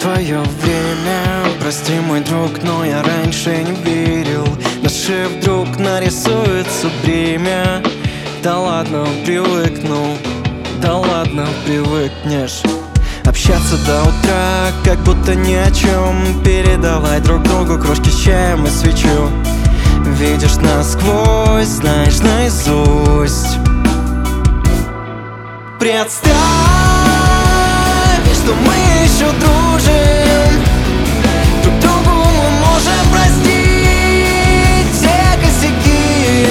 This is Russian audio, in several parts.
твое время. Прости, мой друг, но я раньше не верил. На шее вдруг нарисуется бремя. Да ладно, привыкну, да ладно, привыкнешь. Общаться до утра, как будто ни о чем. Передавай друг другу кружки с чаем и свечу. Видишь насквозь, знаешь наизусть. Представь, что мы еще дружим. Друг другу мы можем простить все косяки.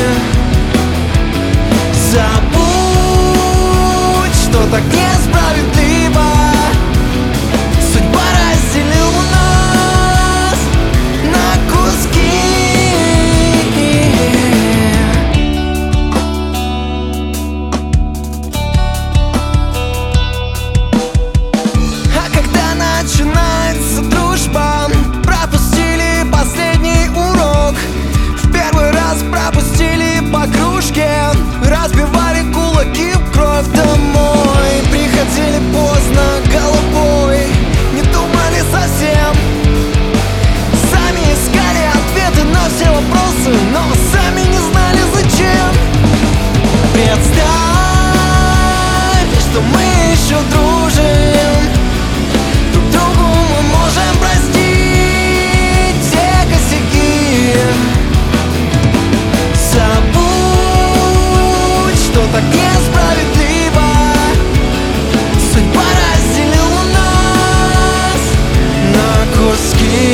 Забудь, что так несправедливо. Судьба разделила нас на куски. А когда начинается дружба, пропустили последний урок. В первый раз пропустили по кружке, разбивали кулаки в кровь. Домой приходили поздно головой, не думали совсем. Сами искали ответы на все вопросы, но сами не знали зачем. Представь, что мы еще дружим. Друг другу мы можем простить все косяки. Забудь, что так несправедливо. Судьба разделила нас на куски.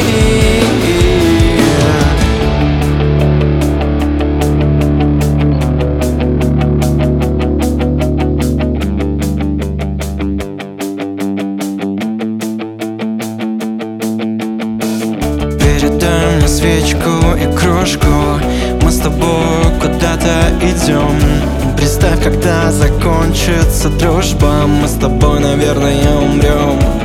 Передай мне свечку и кружку. Мы с тобой куда-то идем. Представь, когда закончится дружба, мы с тобой, наверное, умрем.